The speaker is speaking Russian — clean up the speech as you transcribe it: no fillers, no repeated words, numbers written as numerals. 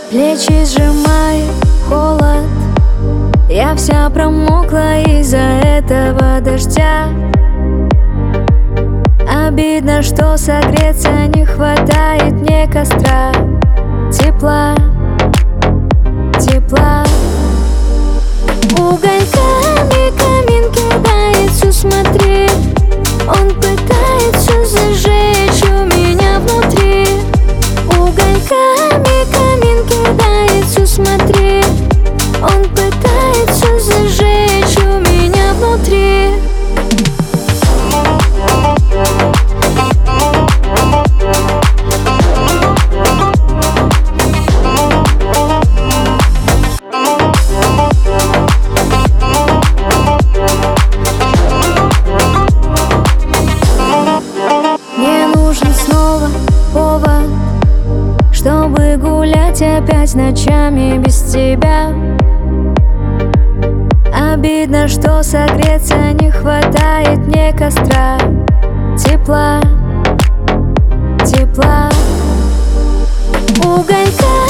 Плечи сжимает холод, я вся промокла из-за этого дождя. Обидно, что согреться не хватает мне костра. Тепла, тепла. Угольками камин кидается, смотри. Он пытается зажечь у меня внутри. Угольками камин кидается, смотри. Он пытается зажечь у меня внутри. Мне нужен снова повод, чтобы гулять опять ночами без тебя. Обидно, что согреться не хватает мне костра. Тепла, тепла. Угольками